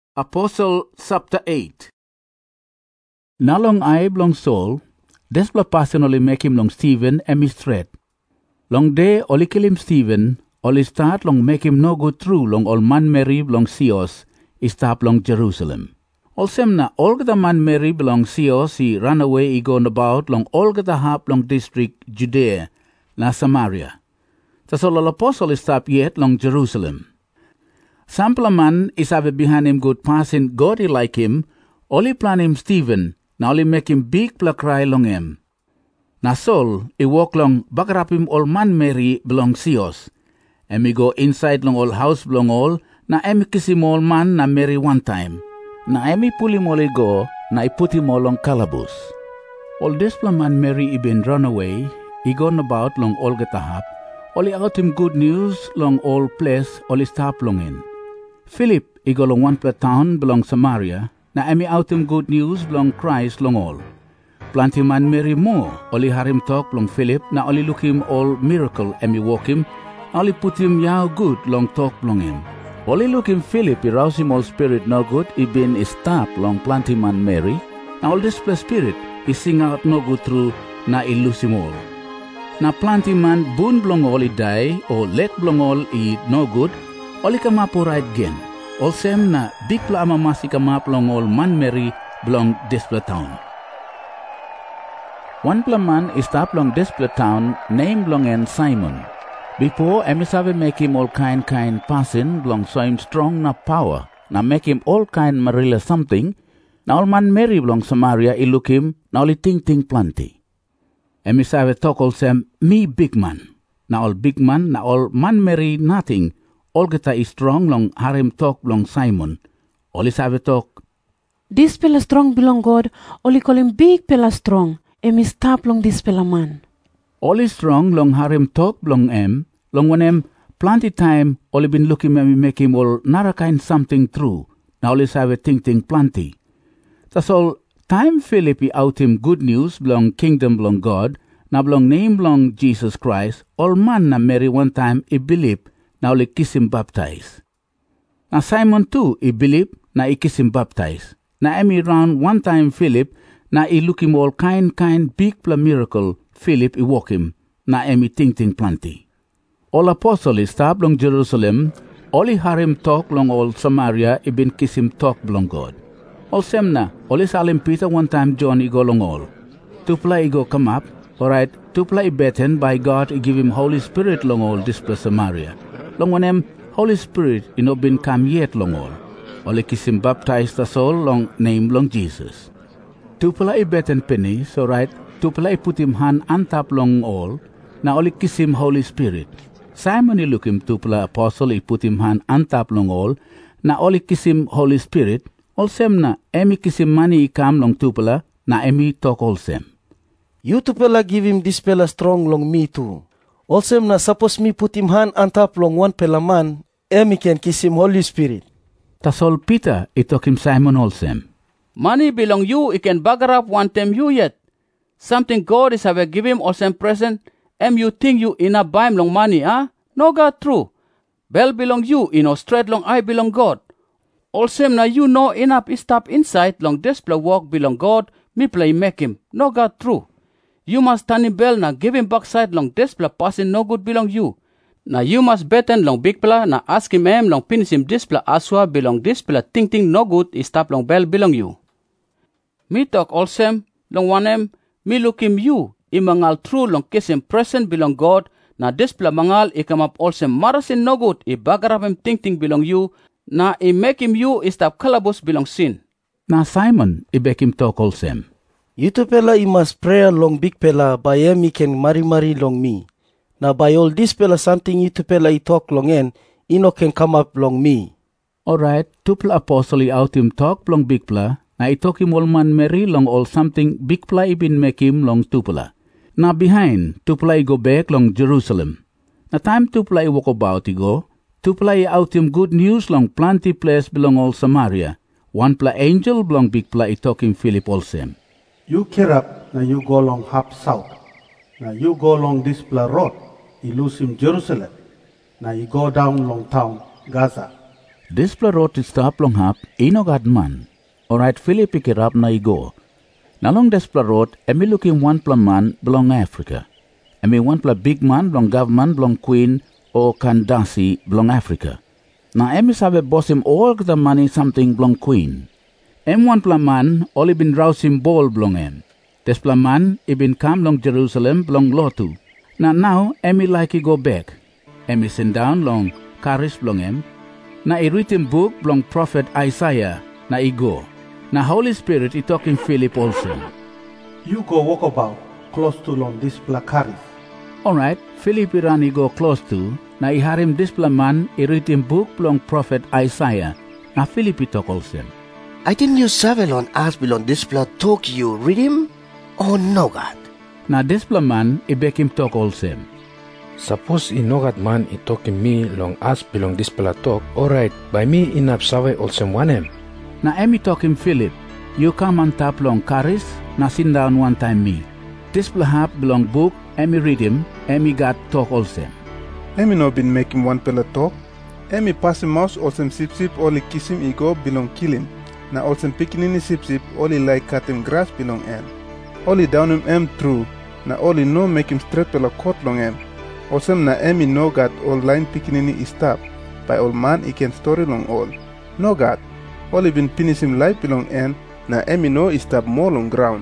Apostle chapter 8. Nalong I long Saul, despla pasen oli make him long Stephen and mistreat. Long day oli kill him Stephen, oli start long make him no good through long all man Mary long Sios, istap long Jerusalem. Olsem na olga man Mary belong Sios, he ran away he gone about long olga the hap long district Judea, na Samaria. Tasol all apostle istap yet long Jerusalem. Sample man is have behind him good passing God like him, only plan him Stephen, now only make him big pla cry long him. Na Saul, he walk long bagrap him all man Mary belong Sios, and me go inside long all house belong all, na emi kiss him all man na Mary one time, na emi pull him all go, na I put him all long calaboose. All this pla man Mary he been run away, he gone about long all getahap, only out him good news long all place, only stop long in. Philip, he go long one pla town belong Samaria, na emi out him good news belong Christ long all. Plenty man Mary more, only har him talk long Philip, na only look him all miracle emi walk him, only put him yaw good long talk long him. Only look him Philip, he rouse him all spirit no good, he been a stop long plenty man Mary, na all this plus spirit, he sing out no good through, na he lose him all. Na plenty man boon belong all he die, or let belong all he no good, oli kamapo right again. All same na big pla amamasi kamap long all man Mary belong Despla town. One pla man is stop long Despla town name belong en Simon. Before emisave make him all kind passing belong so him strong na power. Na make him all kind marilla something. Na all man Mary belong Samaria I look him na only ting plenty. Emisave talk all same me big man. Na all big man na all man Mary nothing. All geta is strong long harem talk belong Simon. Oli save talk. This pela strong belong God. Oli call him big pela strong. Emi stop long this pela man. Oli strong long harem talk belong long when plenty time oli been looking me make him all nara kind something true. Now oli save ting plenty. That's all time Philip out him good news belong kingdom belong God. Na belong name belong Jesus Christ. All man na Mary one time I believe. Now le kiss him baptize. Na Simon too, he believe, na I kiss him baptize. Na emi round one time Philip, na I look him all kind big pla miracle, Philip I walk him, na emi ting plenty. All apostle is stop long Jerusalem, all I har him talk long all Samaria, I been kiss him talk belong God. All semna, all is Alim Peter one time John I go long all. Tupla I go come up, alright, tupla I beten by God I give him Holy Spirit long all this place Samaria. Long when Holy Spirit no been come yet long all. Only kiss him baptize the soul long name long Jesus. Tupala I bet and penny, so right, tupala I put him hand on top long all, now only kiss him Holy Spirit. Simon I look him tupala apostle I put him hand on top long all, now only kiss him Holy Spirit, all sem na emi kiss him money come long tupala, na emi talk all sem. You tupala give him this pela strong long me too. Also, na suppose me put him hand on top long one pela man, emi can kiss him Holy Spirit. Tasol Peter, it took him Simon also. Money belong you, it can bagger up one time you yet. Something God is have give him also present, you think you in a buy him long money, huh? No God true. Bell belong you, straight long I belong God. Also na you know enough stop inside long display walk belong God, me play make him. No God true. You must stand in bell na give him backside long display passing no good belong you. Na you must beten long big pla na ask him long finish him display aswa belong display ting no good stop long bell belong you. Me talk also long one me look him you imangal true long kiss him present belong God na display mangal I come up also marasin no good I bagarap him ting belong you na I make him you stop calabos belong sin. Na Simon I beg him talk also. You to pela I must pray long big pela by emi can mari long me. Na by all this pela something you to pela I talk long en, ino can come up long me. Alright, tupla apostle I out him talk long big pla, na I talk him all man Mary long all something big pla I been make him long tupla. Na behind, tupla I go back long Jerusalem. Na time tupla I walk about I go, tupla I out him good news long plenty place belong all Samaria. One pla angel belong big pla I talk him Philip also. You care up, now you go along half south. Now you go along this pla road, you lose him Jerusalem. Now you go down long town, Gaza. Displa road to stop long hap, inogat man. Alright, Philip pick it up na igo. Na long displa road, emi looking one pla man belong Africa. Emi one pla big man belong government belong Queen or Kandasi belong Africa. Na emi sabe boss him all the money something belong Queen. Em one pla man only been rouse him ball belong em. Displa man he been come long Jerusalem belong Lotu. Na now emi like he go back. Emi send down long Karis belong em. Na he written book belong prophet Isaiah na he go. Na Holy Spirit he talking Philip also. You go walk about close to long this placaris. Alright, Philip ran he go close to. Na he had him displa man he written book belong prophet Isaiah. Na Philip he talk also. I think you Savelon as belong this plot talk you read him? Oh no God. Na displa man he beg him talk also. Suppose inogat man i talking me long as belong this pala talk, alright, by me inap sawe olsem wanem. Na emi talk him Philip, you come and tap long Karis, na sit down one time me. Displa hap belong book, emi read him, emi got talk also. Emi no been making one pela talk. Emi pass him mouse olsem sip sip only kiss him ego belong kill him. Na olsem pikinini sip sip only like cut him grass belong em. Only down him through, na only no make him straight pela court long em. Olsem na emi no gat all line pikinini is stop. By all man he can story long all. No gat. Only been finish him life belong en, na emi no is stop more long ground.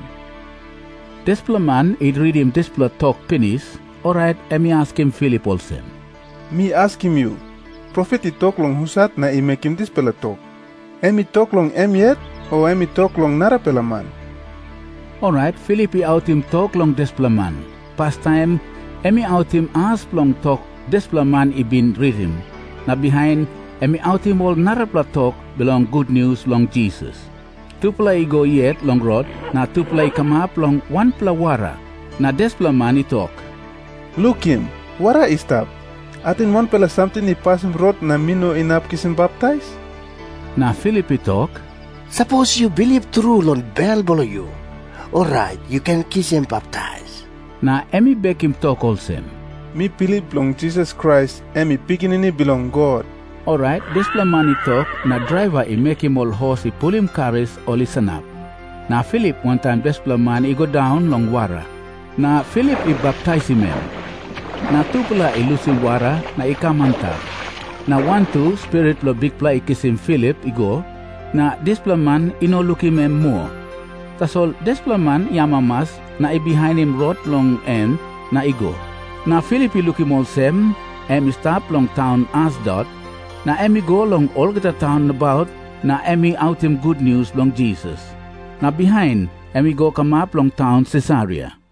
Displa man he read him displa talk finish, alright emi ask him Philip also. Me ask him you. Prophet he talk long husat na he make him dispela talk. Emi talk long em yet, or emi talk long nara pela man? Alright, Philip he out him talk long displa man. Past time, emi out him ask long talk displa man he been read him. Na behind, emi out him all narapla talk belong good news long Jesus. Tupla he go yet long road, na tupla he come up long one pla wara. Na displa man he talk. Look him, wara is stop. Atin one pela something he pass him road na mino inap kiss him baptize? Na Philip he talk. Suppose you believe true long bell below you. Alright, you can kiss him baptize. Na emi beg him talk also. Me believe belong Jesus Christ, emi pikinini belong God. Alright, displa man he talk, na driver he make him all horse he pull him carries or listen up. Na Philip one time displa man he go down long wara. Na Philip he baptize him. Na tupula he lose him wara, na he come on top. Na 1-2 spirit lo big play kiss him Philip he go. Na displa man he no look him more. Tas all displa man yamamas na he behind him road long end na he go. Na Philip he look him all same, he stop long town Asdod. Na emi go long all the town about, na emi out him good news long Jesus. Na behind, emi go come up long town Caesarea.